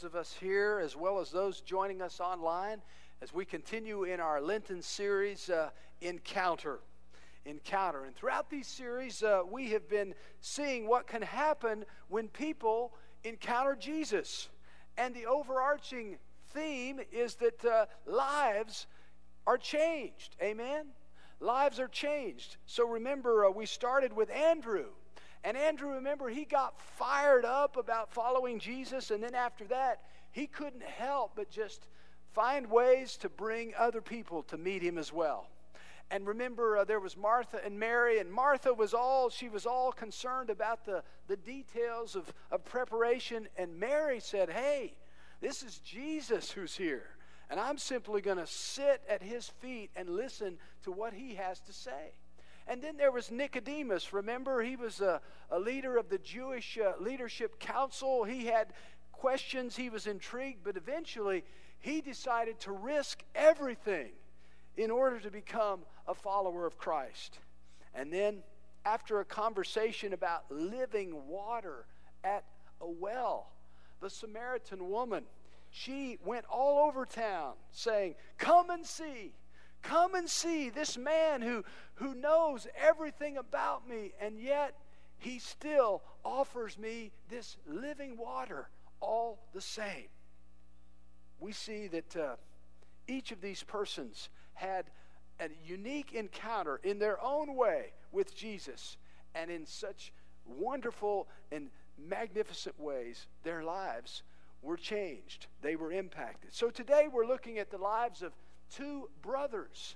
those of us here as well as those joining us online as we continue in our Lenten series, Encounter. And throughout these series, we have been seeing what can happen when people encounter Jesus. And the overarching theme is that lives are changed. Amen? Lives are changed. So remember, we started with Andrew. And Andrew, remember, he got fired up about following Jesus. And then after that, he couldn't help but just find ways to bring other people to meet him as well. And remember, there was Martha and Mary. And Martha was all concerned about the details of preparation. And Mary said, hey, this is Jesus who's here. And I'm simply going to sit at his feet and listen to what he has to say. And then there was Nicodemus. Remember, he was a leader of the Jewish leadership council. He had questions. He was intrigued. But eventually, he decided to risk everything in order to become a follower of Christ. And then, after a conversation about living water at a well, the Samaritan woman, she went all over town saying, come and see this man who knows everything about me, and yet he still offers me this living water all the same. We see that each of these persons had a unique encounter in their own way with Jesus, and in such wonderful and magnificent ways, their lives were changed. They were impacted. So today we're looking at the lives of two brothers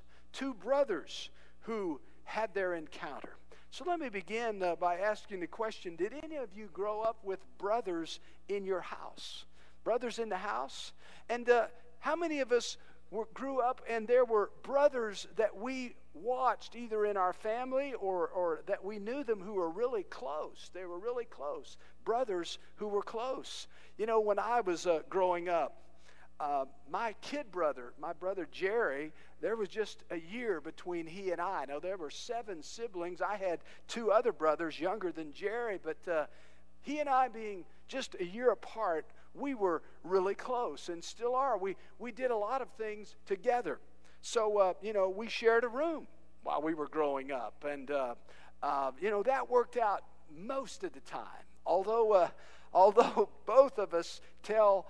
who had their encounter. So let me begin by asking the question, did any of you grow up with brothers in your house? Brothers in the house? And how many of us grew up and there were brothers that we watched either in our family or that we knew them who were really close? They were really close. Brothers who were close. You know, when I was growing up, my brother Jerry, there was just a year between he and I. Now, there were 7 siblings. I had 2 other brothers younger than Jerry, but he and I being just a year apart, we were really close and still are. We did a lot of things together. So, we shared a room while we were growing up. And, that worked out most of the time. Although both of us tell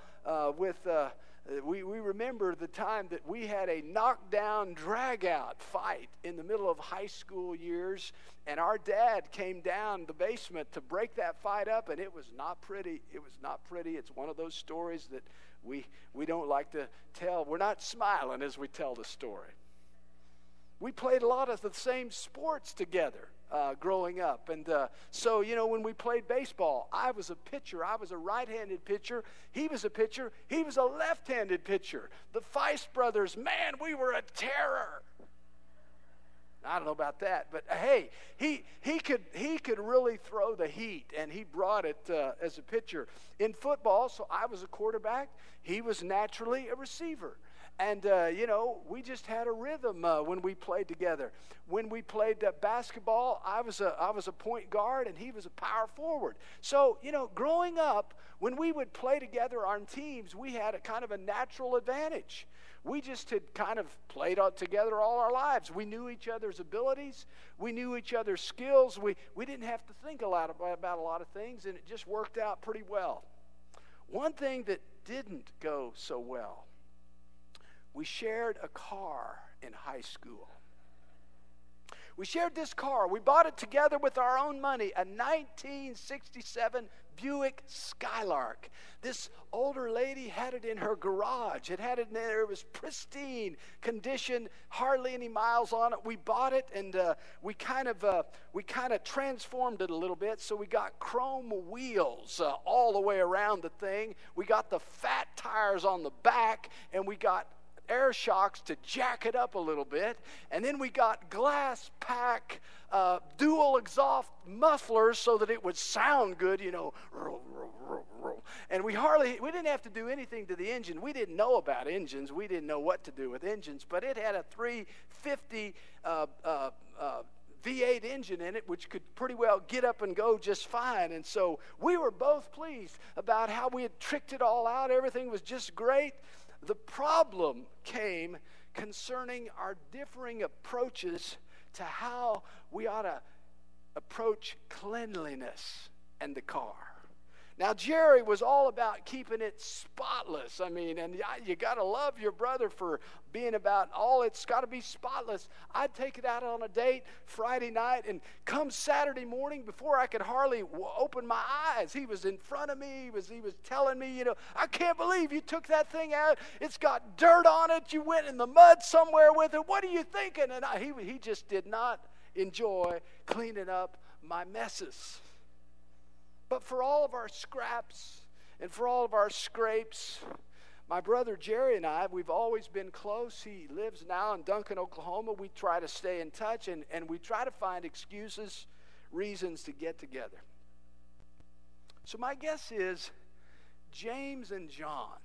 we remember the time that we had a knockdown, drag-out fight in the middle of high school years, and our dad came down the basement to break that fight up, and it was not pretty. It was not pretty. It's one of those stories that we don't like to tell. We're not smiling as we tell the story. We played a lot of the same sports together growing up. And so, when we played baseball, I was a pitcher. I was a right-handed pitcher. He was a pitcher. He was a left-handed pitcher. The Feist brothers, man, we were a terror. I don't know about that, but hey, he could really throw the heat, and he brought it as a pitcher. In football, so I was a quarterback. He was naturally a receiver. And, we just had a rhythm when we played together. When we played basketball, I was a point guard and he was a power forward. So, growing up, when we would play together on teams, we had a kind of a natural advantage. We just had kind of played together all our lives. We knew each other's abilities. We knew each other's skills. We didn't have to think a lot about a lot of things, and it just worked out pretty well. One thing that didn't go so well, we shared a car in high school. We shared this car. We bought it together with our own money, a 1967 Buick Skylark. This older lady had it in her garage. It had it in there. It was pristine condition, hardly any miles on it. We bought it, and we kind of transformed it a little bit. So we got chrome wheels all the way around the thing. We got the fat tires on the back, and we got air shocks to jack it up a little bit, and then we got glass pack dual exhaust mufflers so that it would sound good, and we didn't have to do anything to the engine. We didn't know about engines. We didn't know what to do with engines, but it had a 350 V8 engine in it, which could pretty well get up and go just fine. And so we were both pleased about how we had tricked it all out. Everything was just great. The problem came concerning our differing approaches to how we ought to approach cleanliness and the car. Now, Jerry was all about keeping it spotless. I mean, and you got to love your brother for being about it's got to be spotless. I'd take it out on a date Friday night, and come Saturday morning, before I could hardly open my eyes, he was in front of me. He was telling me, I can't believe you took that thing out. It's got dirt on it. You went in the mud somewhere with it. What are you thinking? And he just did not enjoy cleaning up my messes. But for all of our scraps and for all of our scrapes, my brother Jerry and I, we've always been close. He lives now in Duncan, Oklahoma. We try to stay in touch, and we try to find excuses, reasons to get together. So my guess is James and John,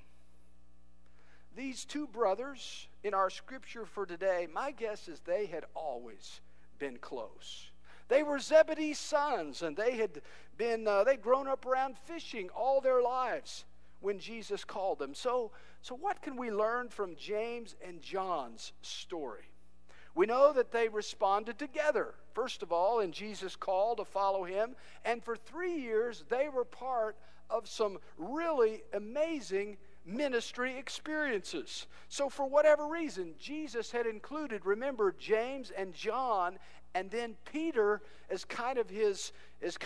these two brothers in our scripture for today, my guess is they had always been close. They were Zebedee's sons, and they'd grown up around fishing all their lives when Jesus called them. So what can we learn from James and John's story? We know that they responded together. First of all, in Jesus' call to follow him, and for 3 years they were part of some really amazing ministry experiences. So for whatever reason, Jesus had included, remember, James and John, and then Peter as kind of his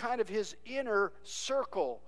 inner circle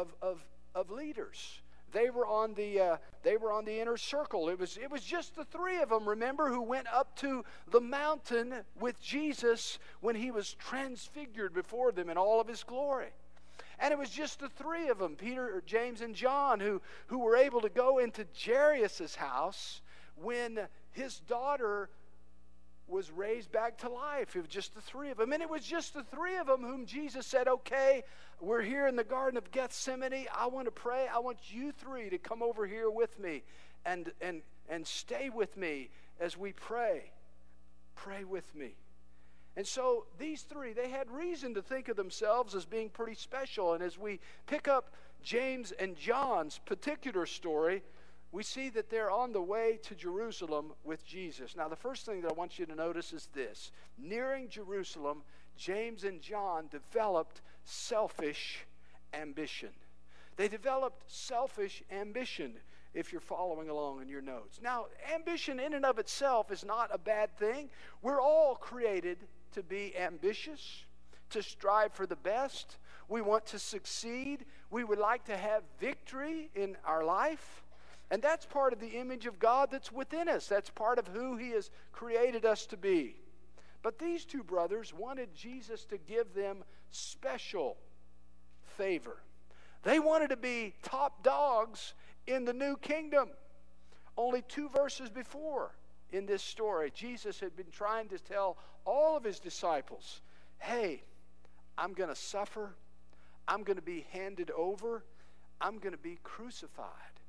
of leaders. They were on the inner circle. It was just the three of them, remember, who went up to the mountain with Jesus when he was transfigured before them in all of his glory. And it was just the three of them, Peter, James, and John, who were able to go into Jairus' house when his daughter was raised back to life. It was just the three of them. And it was just the three of them whom Jesus said, okay, we're here in the Garden of Gethsemane. I want to pray. I want you three to come over here with me and stay with me as we pray. Pray with me. And so these three, they had reason to think of themselves as being pretty special. And as we pick up James and John's particular story, we see that they're on the way to Jerusalem with Jesus. Now, the first thing that I want you to notice is this. Nearing Jerusalem, James and John developed selfish ambition. They developed selfish ambition, if you're following along in your notes. Now, ambition in and of itself is not a bad thing. We're all created to be ambitious, to strive for the best. We want to succeed. We would like to have victory in our life. And that's part of the image of God that's within us. That's part of who he has created us to be. But these two brothers wanted Jesus to give them special favor. They wanted to be top dogs in the new kingdom. Only 2 verses before in this story, Jesus had been trying to tell all of his disciples, hey, I'm going to suffer. I'm going to be handed over. I'm going to be crucified.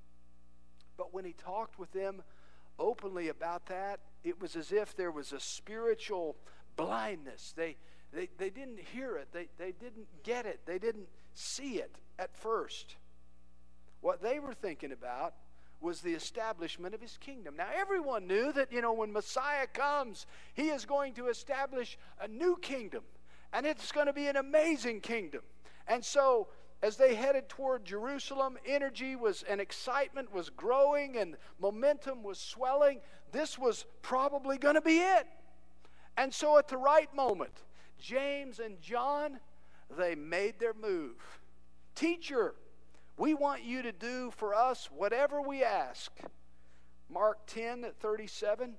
But when he talked with them openly about that, it was as if there was a spiritual blindness. They didn't hear it. They didn't get it. They didn't see it at first. What they were thinking about was the establishment of his kingdom. Now, everyone knew that, when Messiah comes, he is going to establish a new kingdom. And it's going to be an amazing kingdom. And so, as they headed toward Jerusalem, energy and excitement was growing and momentum was swelling. This was probably going to be it. And so at the right moment, James and John, they made their move. Teacher, we want you to do for us whatever we ask. Mark 10:37.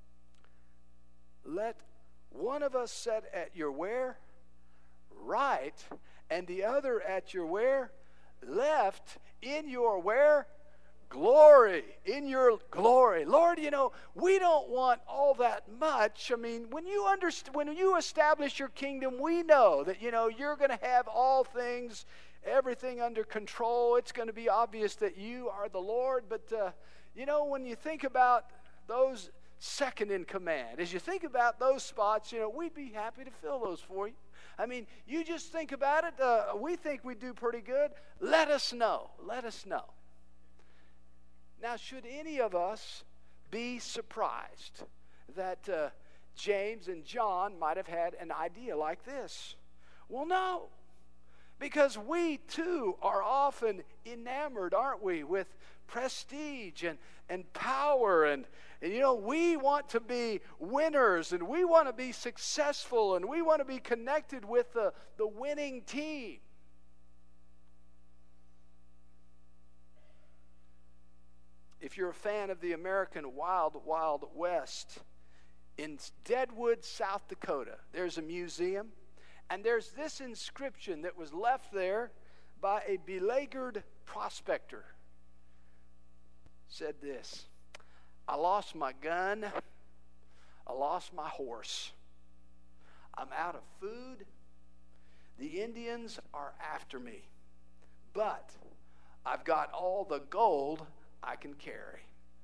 Let one of us sit at your where? Right. And the other at your where? Left, in your where? Glory, in your glory. Lord, we don't want all that much. I mean, when you establish your kingdom, we know that, you're going to have all things, everything under control. It's going to be obvious that you are the Lord. But, when you think about those second in command. As you think about those spots, we'd be happy to fill those for you. I mean, you just think about it. We think we do pretty good. Let us know. Let us know. Now, should any of us be surprised that James and John might have had an idea like this? Well, no. Because we, too, are often enamored, aren't we, with prestige and power. And we want to be winners, and we want to be successful, and we want to be connected with the winning team. If you're a fan of the American Wild Wild West, in Deadwood, South Dakota, there's a museum, and there's this inscription that was left there by a beleaguered prospector. It said this: I lost my gun, I lost my horse, I'm out of food, the Indians are after me, but I've got all the gold I can carry.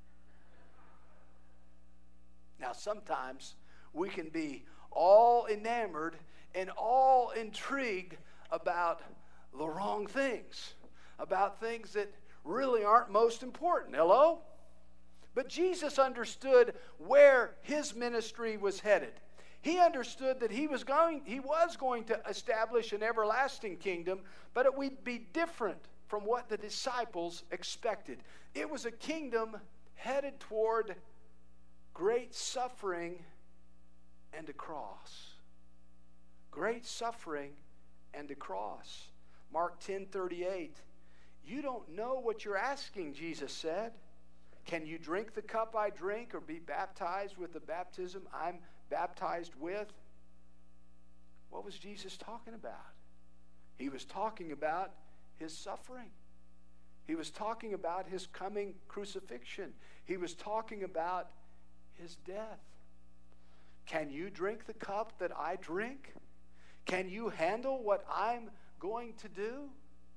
Now, sometimes we can be all enamored and all intrigued about the wrong things, about things that really aren't most important. Hello? But Jesus understood where his ministry was headed. He understood that he was going to establish an everlasting kingdom, but it would be different from what the disciples expected. It was a kingdom headed toward great suffering and a cross. Great suffering and a cross. Mark 10:38. You don't know what you're asking, Jesus said. Can you drink the cup I drink or be baptized with the baptism I'm baptized with? What was Jesus talking about? He was talking about his suffering. He was talking about his coming crucifixion. He was talking about his death. Can you drink the cup that I drink? Can you handle what I'm going to do?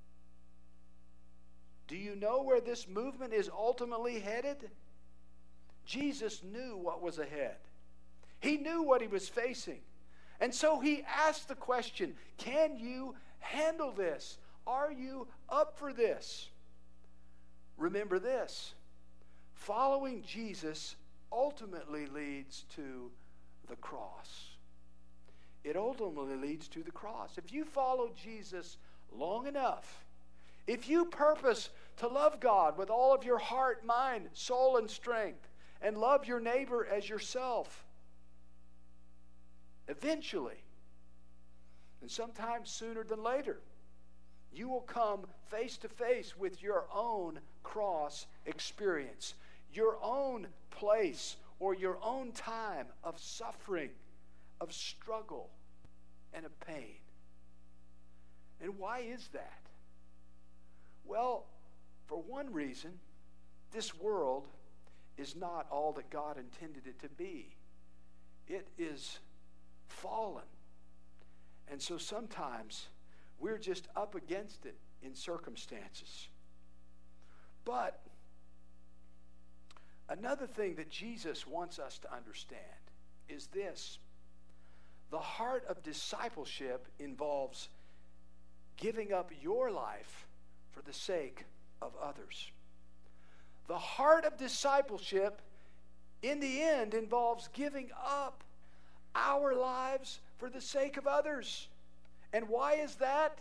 Do you know where this movement is ultimately headed? Jesus knew what was ahead. He knew what he was facing. And so he asked the question, can you handle this? Are you up for this? Remember this: following Jesus ultimately leads to the cross. It ultimately leads to the cross. If you follow Jesus long enough, if you purpose to love God with all of your heart, mind, soul, and strength, and love your neighbor as yourself, eventually, and sometimes sooner than later, you will come face to face with your own cross experience, your own place or your own time of suffering, of struggle, and of pain. And why is that? Well, for one reason, this world is not all that God intended it to be. It is fallen. And so sometimes we're just up against it in circumstances. But another thing that Jesus wants us to understand is this: the heart of discipleship involves giving up your life for the sake of others. The heart of discipleship, in the end, involves giving up our lives for the sake of others. And why is that?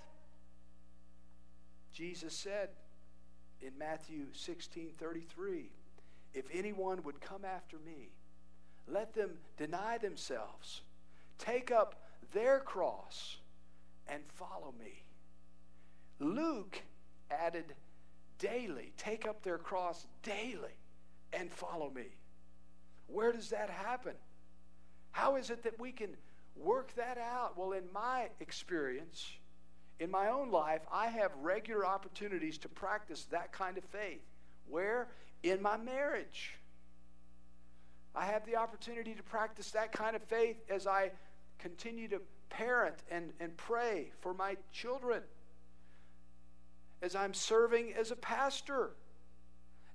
Jesus said in Matthew 16:33, if anyone would come after me, let them deny themselves, take up their cross, and follow me. Luke added daily, take up their cross daily and follow me. Where does that happen? How is it that we can work that out? Well, in my experience, in my own life, I have regular opportunities to practice that kind of faith. Where? In my marriage. I have the opportunity to practice that kind of faith as I continue to parent and pray for my children, as I'm serving as a pastor,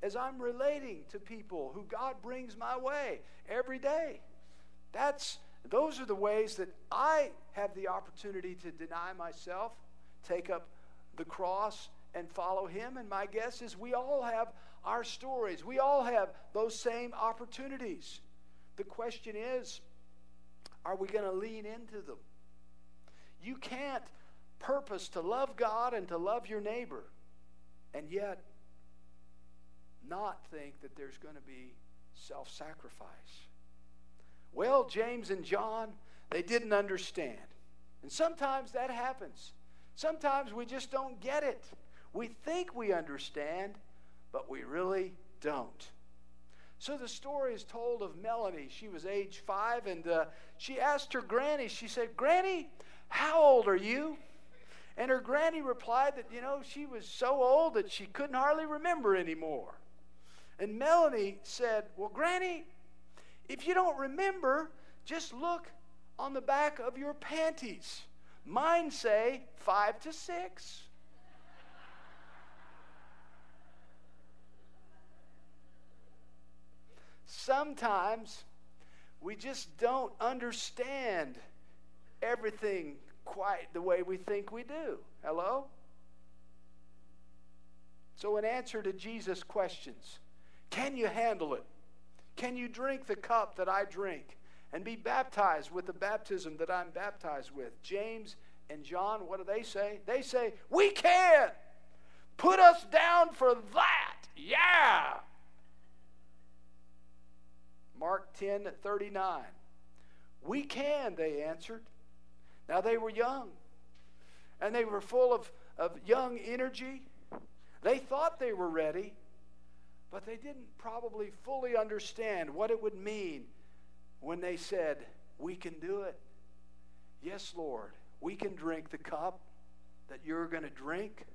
as I'm relating to people who God brings my way every day. Those are the ways that I have the opportunity to deny myself, take up the cross, and follow Him. And my guess is we all have our stories. We all have those same opportunities. The question is, are we going to lean into them? You can't purpose to love God and to love your neighbor and yet not think that there's going to be self-sacrifice. Well, James and John, they didn't understand. And sometimes that happens. Sometimes we just don't get it. We think we understand, but we really don't. So the story is told of Melanie. She was age 5, and she asked her granny, she said, "Granny, how old are you?" And her granny replied that, she was so old that she couldn't hardly remember anymore. And Melanie said, "Well, Granny, if you don't remember, just look on the back of your panties. Mine say 5 to 6. Sometimes we just don't understand everything quite the way we think we do. Hello? So in answer to Jesus' questions, can you handle it? Can you drink the cup that I drink and be baptized with the baptism that I'm baptized with? James and John, what do they say? They say, "We can. Put us down for that. Yeah." Mark 10:39. "We can," they answered. Now they were young, and they were full of young energy. They thought they were ready, but they didn't probably fully understand what it would mean when they said, "We can do it. Yes, Lord, we can drink the cup that you're going to drink."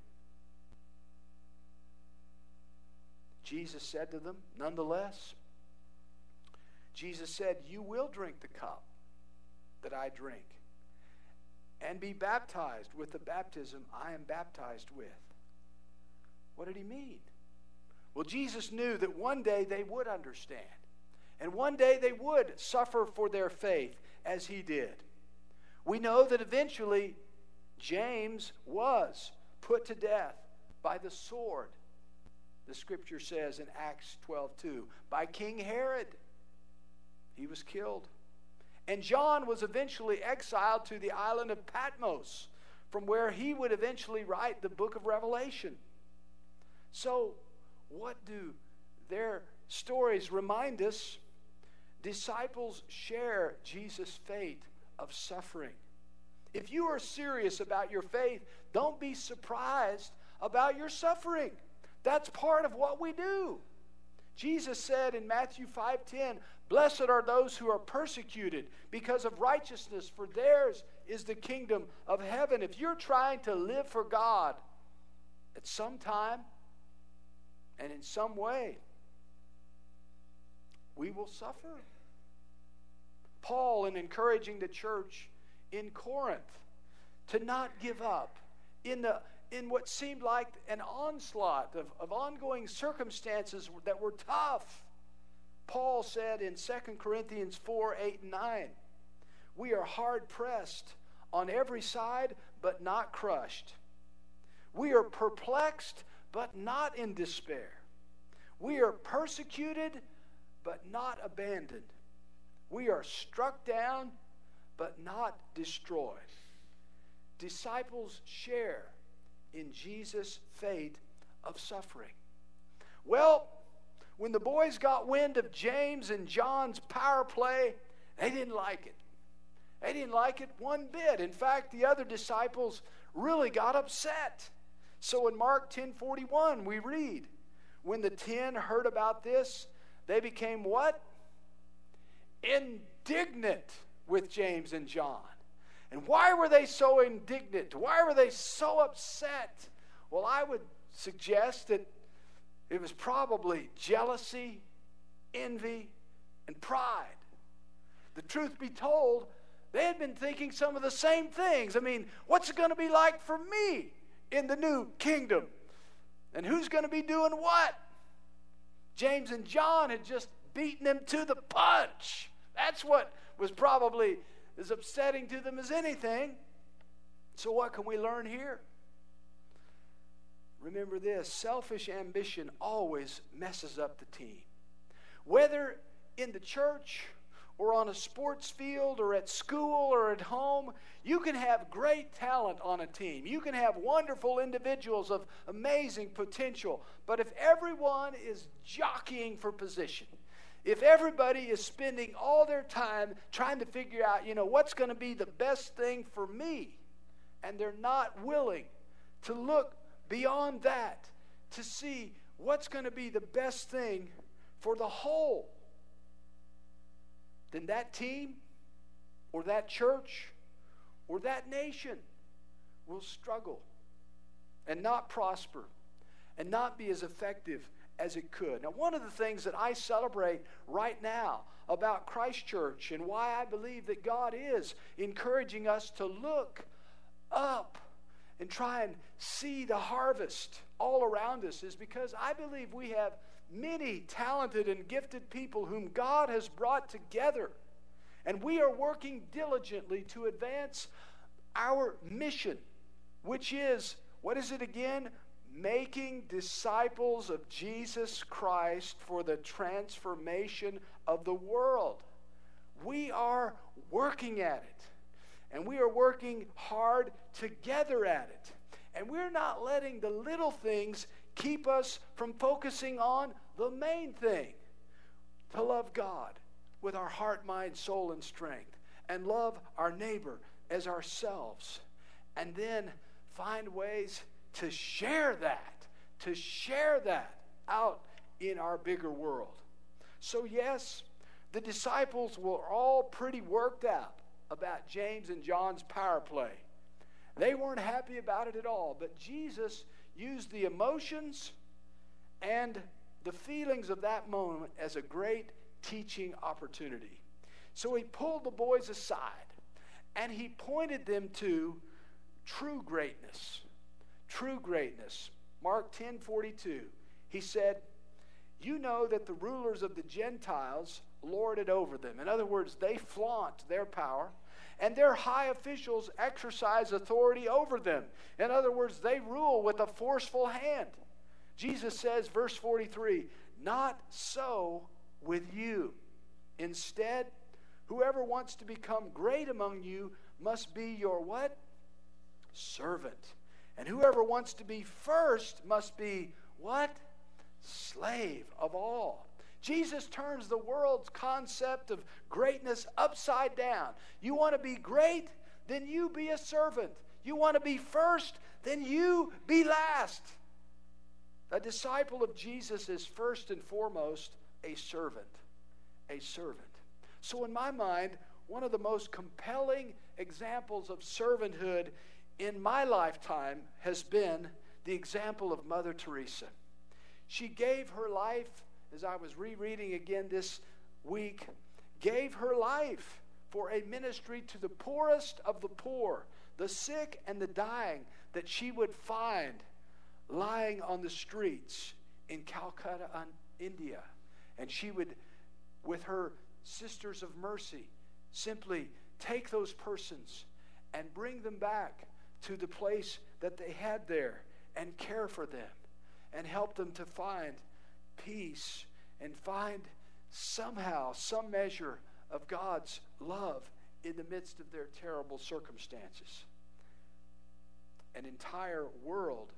Jesus said to them, nonetheless, Jesus said, "You will drink the cup that I drink and be baptized with the baptism I am baptized with." What did he mean? Well, Jesus knew that one day they would understand, and one day they would suffer for their faith as he did. We know that eventually James was put to death by the sword, the scripture says in Acts 12:2, by King Herod. He was killed. And John was eventually exiled to the island of Patmos, from where he would eventually write the book of Revelation. So, what do their stories remind us? Disciples share Jesus' fate of suffering. If you are serious about your faith, don't be surprised about your suffering. That's part of what we do. Jesus said in Matthew 5:10, "Blessed are those who are persecuted because of righteousness, for theirs is the kingdom of heaven." If you're trying to live for God at some time and in some way, we will suffer. Paul, in encouraging the church in Corinth to not give up in what seemed like an onslaught of ongoing circumstances that were tough, Paul said in 2 Corinthians 4:8 and 9, "We are hard pressed on every side, but not crushed. We are perplexed, but not in despair. We are persecuted, but not abandoned. We are struck down, but not destroyed." Disciples share in Jesus' fate of suffering. Well, when the boys got wind of James and John's power play, they didn't like it. They didn't like it one bit. In fact, the other disciples really got upset. So in Mark 10:41, we read, "When the 10 heard about this, they became" what? "Indignant with James and John." And why were they so indignant? Why were they so upset? Well, I would suggest that it was probably jealousy, envy, and pride. The truth be told, they had been thinking some of the same things. I mean, what's it going to be like for me in the new kingdom? And who's going to be doing what? James and John had just beaten them to the punch. That's what was probably as upsetting to them as anything. So what can we learn here? Remember this, selfish ambition always messes up the team. Whether in the church or on a sports field or at school or at home, you can have great talent on a team. You can have wonderful individuals of amazing potential. But if everyone is jockeying for position, if everybody is spending all their time trying to figure out, what's going to be the best thing for me, and they're not willing to look beyond that to see what's going to be the best thing for the whole, then that team or that church or that nation will struggle and not prosper and not be as effective as it could. Now, one of the things that I celebrate right now about Christ Church and why I believe that God is encouraging us to look up and try and see the harvest all around us is because I believe we have many talented and gifted people whom God has brought together. And we are working diligently to advance our mission, which is, what is it again? Making disciples of Jesus Christ for the transformation of the world. We are working at it. And we are working hard together at it. And we're not letting the little things keep us from focusing on the main thing. To love God with our heart, mind, soul, and strength. And love our neighbor as ourselves. And then find ways to share that out in our bigger world. So yes, the disciples were all pretty worked out about James and John's power play. They weren't happy about it at all, but Jesus used the emotions and the feelings of that moment as a great teaching opportunity. So he pulled the boys aside and he pointed them to true greatness. True greatness. Mark 10:42. He said, "You know that the rulers of the Gentiles lord it over them." In other words, they flaunt their power, and their high officials exercise authority over them. In other words, they rule with a forceful hand. Jesus says, verse 43, "Not so with you. Instead, whoever wants to become great among you must be your" what? "Servant. And whoever wants to be first must be" what? "Slave of all." Jesus turns the world's concept of greatness upside down. You want to be great? Then you be a servant. You want to be first? Then you be last. A disciple of Jesus is first and foremost a servant. A servant. So in my mind, one of the most compelling examples of servanthood in my lifetime has been the example of Mother Teresa. She gave her life, as I was rereading again this week, gave her life for a ministry to the poorest of the poor, the sick and the dying that she would find lying on the streets in Calcutta, India. And she would, with her Sisters of Mercy, simply take those persons and bring them back to the place that they had there and care for them and help them to find peace and find somehow some measure of God's love in the midst of their terrible circumstances. An entire world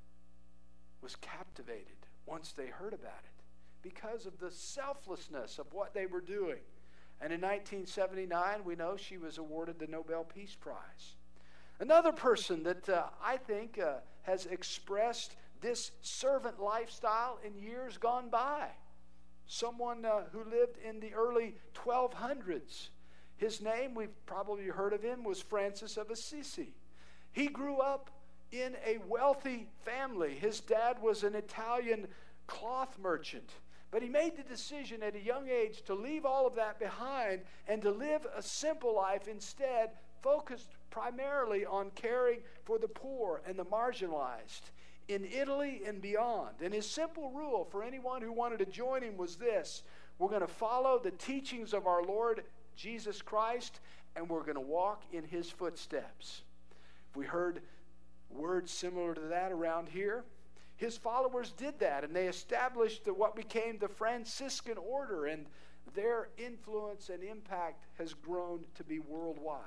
was captivated once they heard about it because of the selflessness of what they were doing. And in 1979, we know she was awarded the Nobel Peace Prize. Another person that I think has expressed this servant lifestyle in years gone by, someone who lived in the early 1200s. His name, we've probably heard of him, was Francis of Assisi. He grew up in a wealthy family. His dad was an Italian cloth merchant. But he made the decision at a young age to leave all of that behind and to live a simple life instead, focused primarily on caring for the poor and the marginalized in Italy and beyond. And his simple rule for anyone who wanted to join him was this: we're going to follow the teachings of our Lord Jesus Christ, and we're going to walk in his footsteps. We heard words similar to that around here. His followers did that, and they established what became the Franciscan order, and their influence and impact has grown to be worldwide.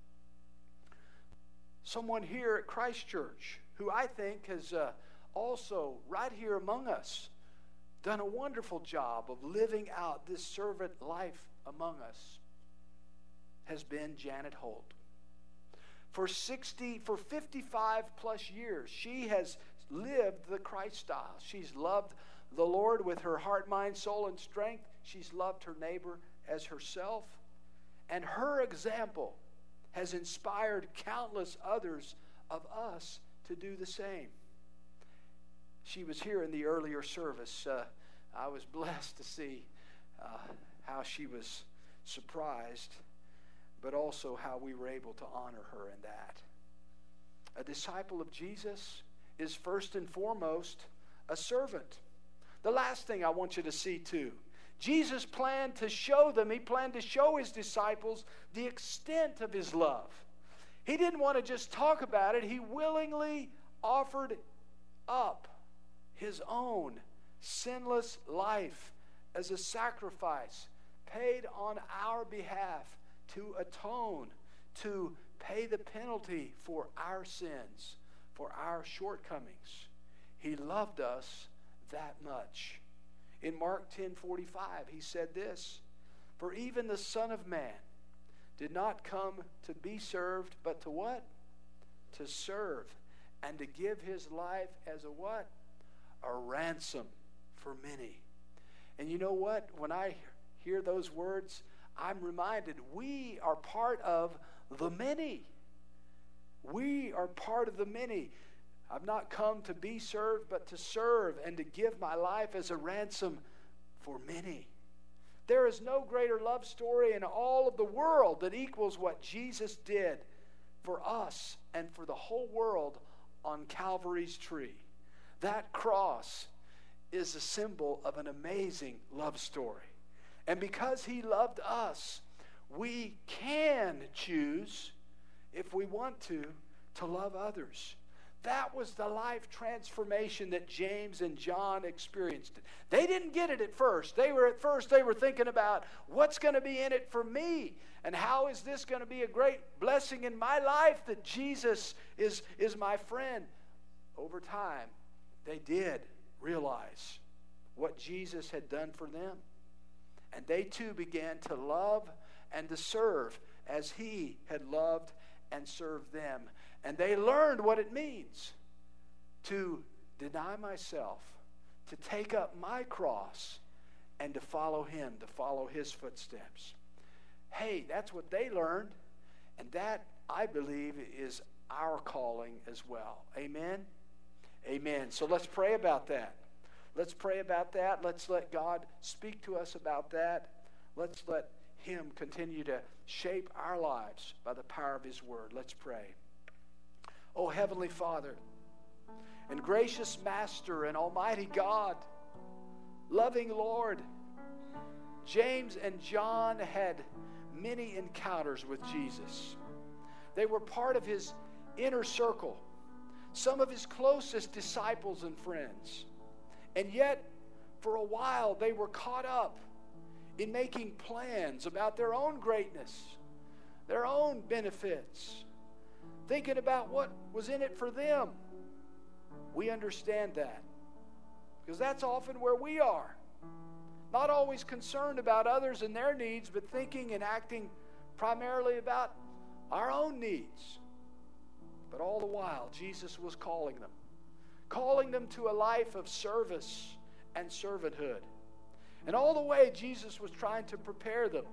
Someone here at Christ Church who I think has also, right here among us, done a wonderful job of living out this servant life among us has been Janet Holt. For 55 plus years, she has lived the Christ style. She's loved the Lord with her heart, mind, soul, and strength. She's loved her neighbor as herself. And her example has inspired countless others of us to do the same. She was here in the earlier service. I was blessed to see how she was surprised, but also how we were able to honor her in that. A disciple of Jesus is first and foremost a servant. The last thing I want you to see too, Jesus planned to show them, he planned to show his disciples the extent of his love. He didn't want to just talk about it. He willingly offered up his own sinless life as a sacrifice paid on our behalf to atone, to pay the penalty for our sins, for our shortcomings. He loved us that much. In Mark 10:45, he said this: "For even the Son of Man did not come to be served, but to what? To serve, and to give his life as a what? A ransom for many." And you know what? When I hear those words, I'm reminded we are part of the many. We are part of the many. I've not come to be served, but to serve and to give my life as a ransom for many. There is no greater love story in all of the world that equals what Jesus did for us and for the whole world on Calvary's tree. That cross is a symbol of an amazing love story. And because he loved us, we can choose, if we want to love others. That was the life transformation that James and John experienced. They didn't get it at first. They were thinking about, what's going to be in it for me? And how is this going to be a great blessing in my life that Jesus is my friend? Over time, they did realize what Jesus had done for them. And they too began to love and to serve as he had loved and served them. And they learned what it means to deny myself, to take up my cross, and to follow him, to follow his footsteps. Hey, that's what they learned, and that, I believe, is our calling as well. Amen? Amen. So let's pray about that. Let's pray about that. Let's let God speak to us about that. Let's let him continue to shape our lives by the power of his word. Let's pray. Oh, Heavenly Father, and gracious Master and Almighty God, loving Lord, James and John had many encounters with Jesus. They were part of his inner circle, some of his closest disciples and friends. And yet, for a while, they were caught up in making plans about their own greatness, their own benefits, thinking about what was in it for them. We understand that, because that's often where we are. Not always concerned about others and their needs, but thinking and acting primarily about our own needs. But all the while, Jesus was calling them to a life of service and servanthood. And all the way, Jesus was trying to prepare them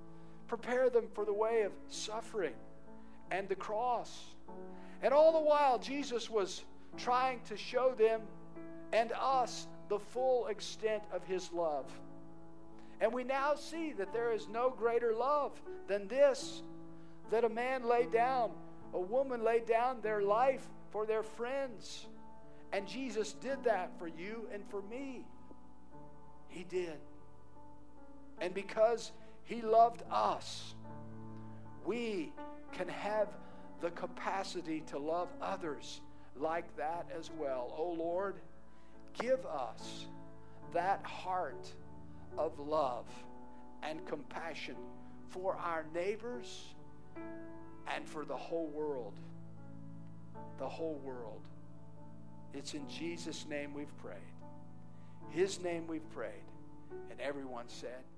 for the way of suffering and the cross. And all the while, Jesus was trying to show them and us the full extent of his love. And we now see that there is no greater love than this, that a woman laid down their life for their friends. And Jesus did that for you and for me. He did. And because He loved us, we can have the capacity to love others like that as well. Oh Lord, give us that heart of love and compassion for our neighbors and for the whole world. The whole world. It's in Jesus' name we've prayed. His name we've prayed. And everyone said,